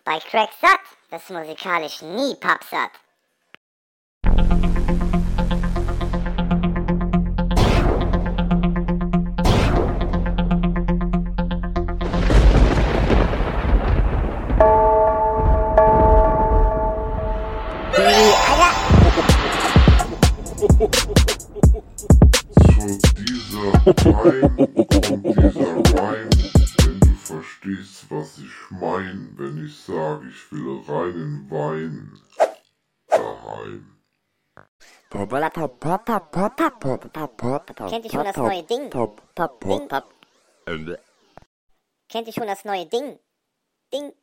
Bei Cracksatt wirst du musikalisch nie pappsatt. Zu dieser Time kommt dieser Rhyme, wenn du verstehst, was ich mein, wenn ich sage, ich will reinen Wein daheim. Kennt ihr schon das neue Ding? Kennt ihr schon das neue Ding? Ding.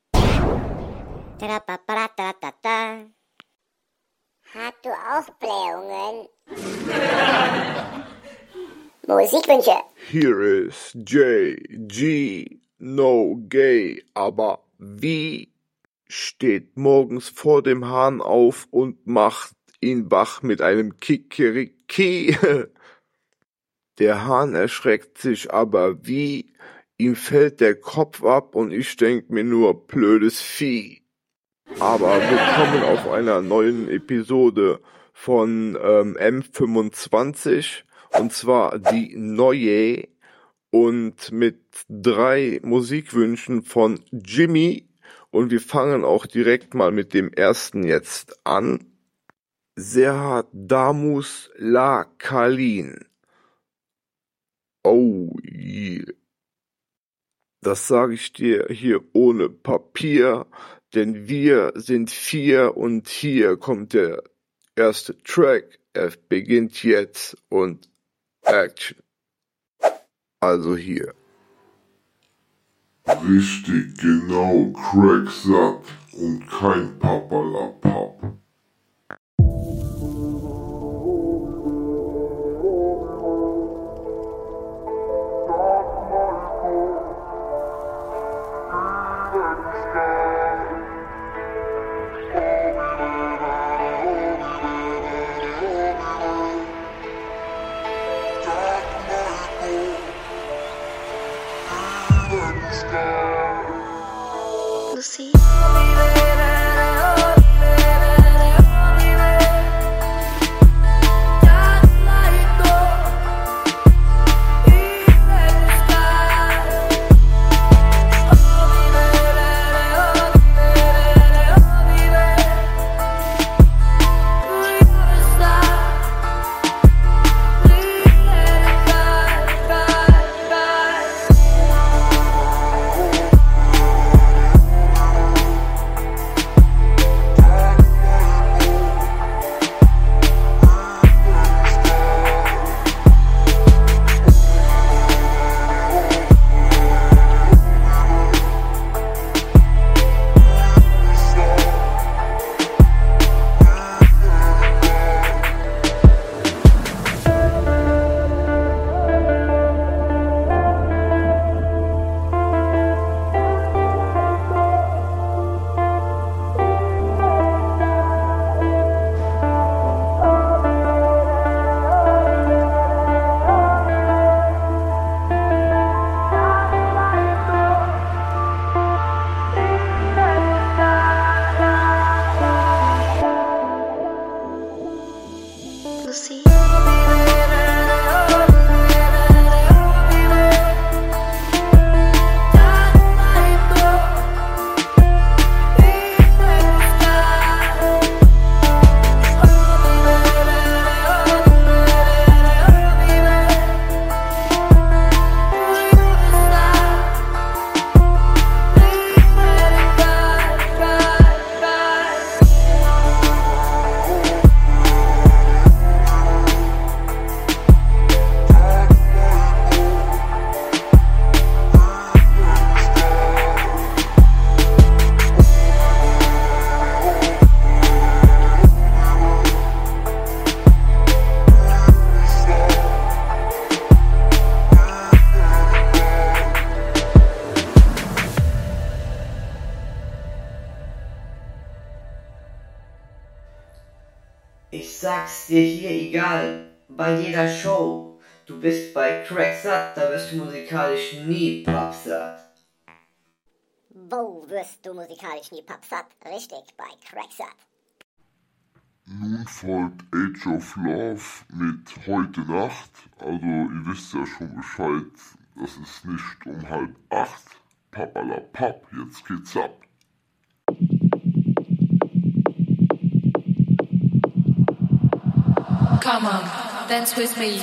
Da-da-ba-ba-da-da-da-da. Hast du auch Blähungen? Musikwünsche. Here is J.G. No gay, aber wie steht morgens vor dem Hahn auf und macht ihn wach mit einem Kikeriki. Der Hahn erschreckt sich aber wie, ihm fällt der Kopf ab und ich denk mir nur, blödes Vieh. Aber willkommen auf einer neuen Episode von M25 und zwar die neue und mit 3 Musikwünschen von Jimmy und wir fangen auch direkt mal mit dem ersten jetzt an. Serhat Damus La Kalin. Oh yeah. Das sage ich dir hier ohne Papier, denn wir sind 4 und hier kommt der erste Track. Er beginnt jetzt und Action. Also hier. Richtig genau, Cracksatt und kein Papperlapapp. Lucy. Lucy. Ich sag's dir hier egal, bei jeder Show. Du bist bei Cracksatt, da wirst du musikalisch nie pappsatt. Wo wirst du musikalisch nie pappsatt? Richtig, bei Cracksatt. Nun folgt Age of Love mit Heute Nacht. Also ihr wisst ja schon Bescheid, das ist nicht um 7:30. Pappalapapp, jetzt geht's ab. Come on, dance with me.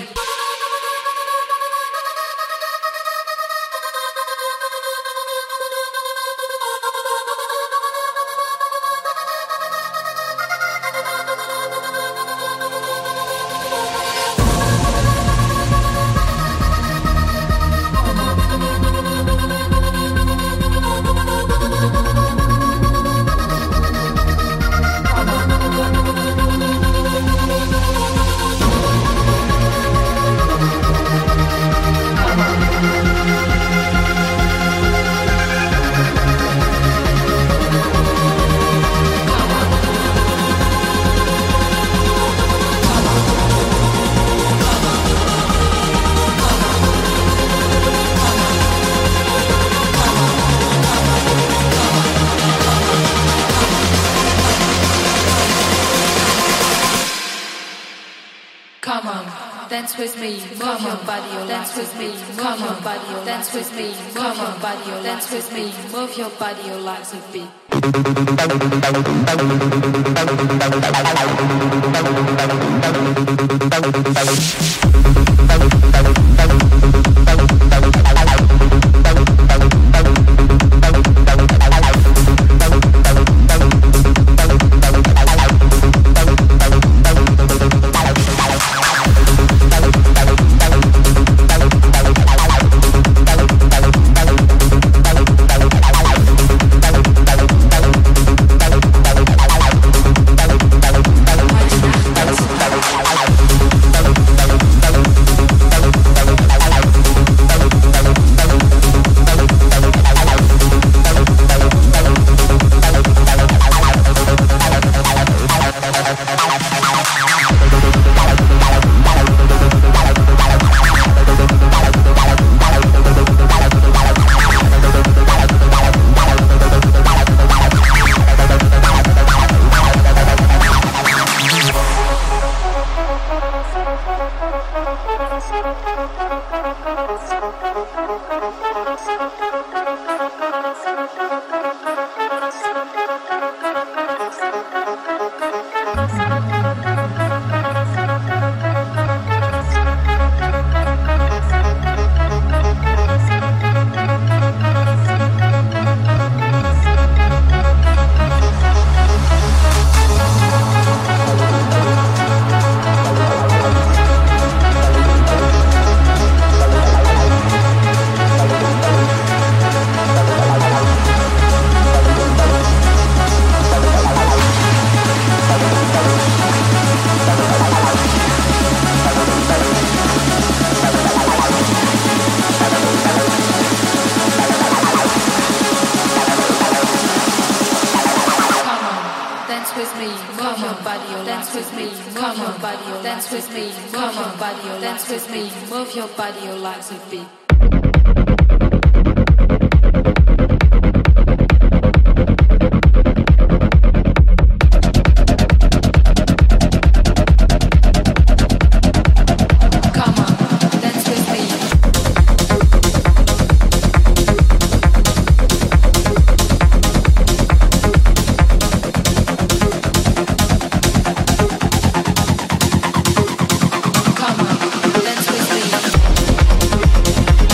Come on, dance with me, move your body, dance with me, move your body, dance with me, move your body, dance with me, move your body, your legs a beat. Move your body, your legs a beat. Come on, dance with me.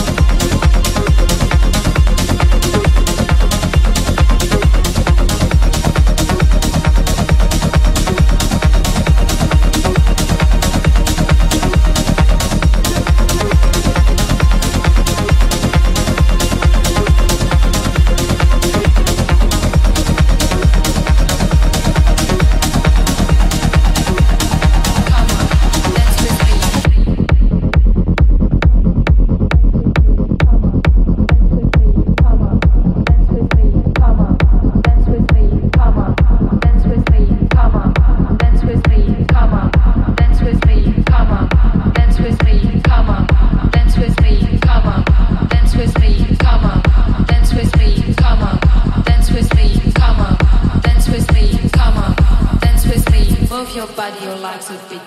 body likes a beat.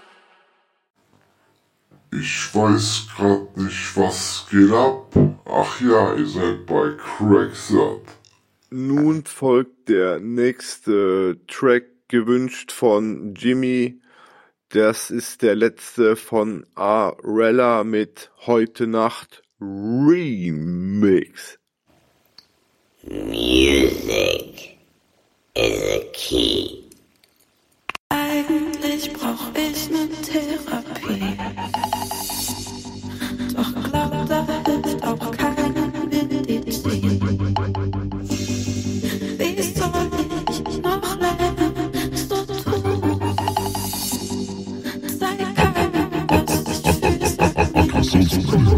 Ich weiß grad nicht, was geht ab. Ach ja, ihr seid bei Cracksat. Nun folgt der nächste Track, gewünscht von Jimmy. Das ist der letzte von Arella mit Heute Nacht Remix. Music is a key. Eigentlich brauch ich ne Therapie. Doch glaub, da hilft auch keine Medizin. Wie soll ich noch länger so tun? Sei keinem, was ich fühle, sag mir.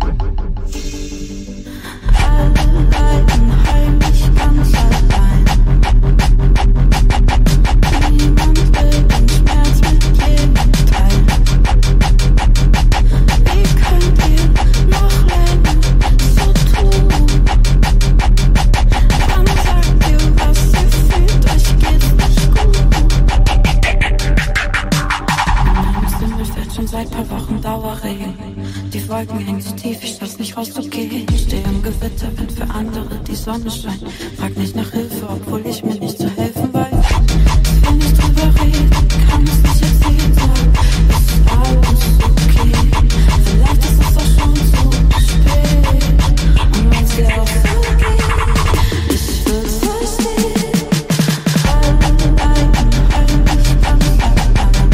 Alle leiden heimlich ganz allein. Niemand will den Schmerz mit jedem teilen. Wie könnt ihr noch länger so tun? Wann sagt ihr, was ihr fühlt? Euch geht's nicht gut. Meine Stimme fällt schon seit paar Wochen Dauerregen. Die Wolken hängen so tief, ich schaff's nicht rauszugehen. Ich stehe im Gewitter, wenn für andere die Sonne scheint. Frag nicht nach Hilfe, obwohl ich mir nicht zu helfen weiß. Wenn ich drüber rede, kann ich's nicht erzählen, sagen, es ist alles okay. Vielleicht ist es auch schon zu spät. Und wenn's dir auch so geht, ich würd's verstehen. Alle leiden heimlich ganz allein.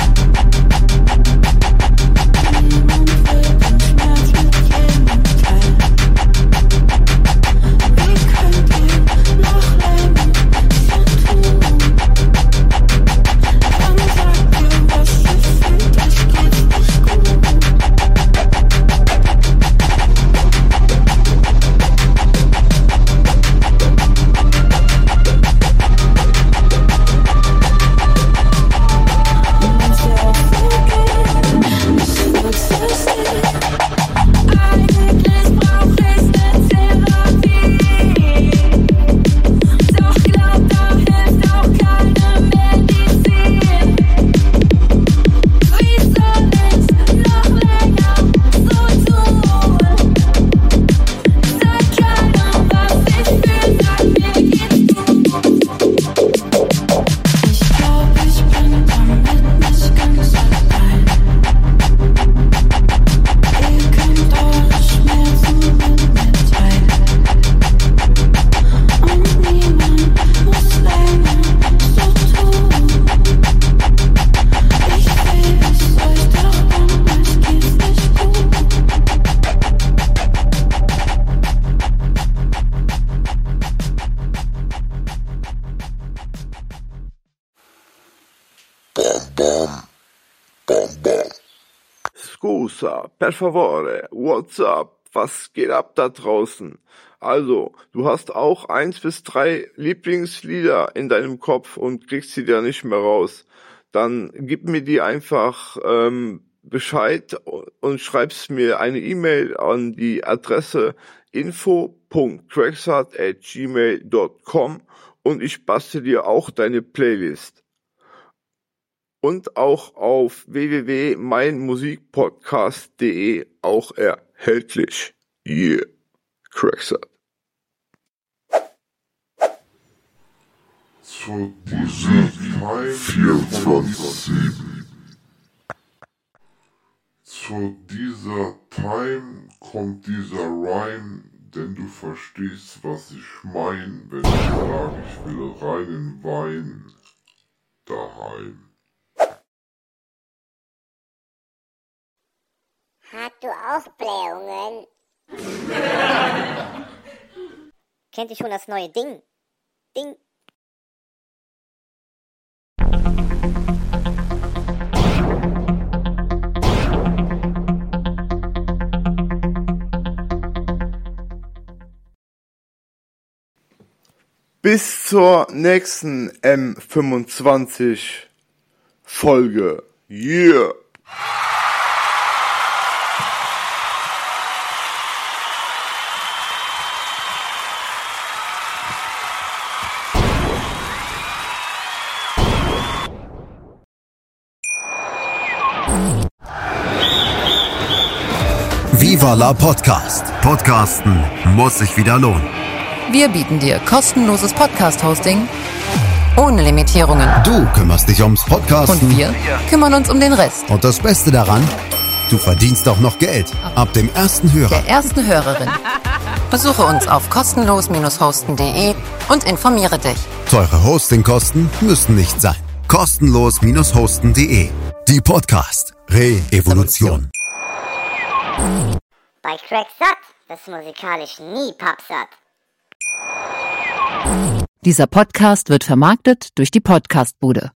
Niemand will den Schmerz mit jedem teilen. Wie könnt ihr noch länger so tun? Wann sagt ihr, was ihr fühlt? Euch geht's nicht gut. Und wenn's dir auch so geht, ich würd's verstehen. Eigentlich brauch ich ne Therapie. Doch glaub, da hilft auch keine Medizin. Wie soll ich noch länger so tun? Sag keinem, was ich fühl, sag mir geht's gut. Ich glaub, ich bin damit nicht ganz allein. Ihr könnt eure Schmerzen mit mir teilen. Und niemand muss länger so tun. Ich will es euch doch an, euch geht's nicht gut. Scusa, per favore, what's up? Was geht ab da draußen? Also, du hast auch 1 bis 3 Lieblingslieder in deinem Kopf und kriegst sie da nicht mehr raus. Dann gib mir die einfach Bescheid und schreibst mir eine E-Mail an die Adresse info.cracksat@gmail.com und ich bastel dir auch deine Playlist. Und auch auf www.meinmusikpodcast.de auch erhältlich. Yeah, Cracksat. Zu dieser Time 24/7. Zu dieser Time kommt dieser Rhyme, denn du verstehst, was ich mein, wenn ich sage, ich will reinen Wein daheim. Hast du auch Blähungen? Kennt ihr schon das neue Ding? Ding. Bis zur nächsten M25 Folge. Yeah! Viva la Podcast. Podcasten muss sich wieder lohnen. Wir bieten dir kostenloses Podcast-Hosting ohne Limitierungen. Du kümmerst dich ums Podcasten. Und wir kümmern uns um den Rest. Und das Beste daran, du verdienst auch noch Geld. Ab dem ersten Hörer. Der ersten Hörerin. Besuche uns auf kostenlos-hosten.de und informiere dich. Teure Hostingkosten müssen nicht sein. Kostenlos-hosten.de. Die Podcast Re-Evolution. Bei Crack satt, das musikalisch nie pappsatt. Dieser Podcast wird vermarktet durch die Podcastbude.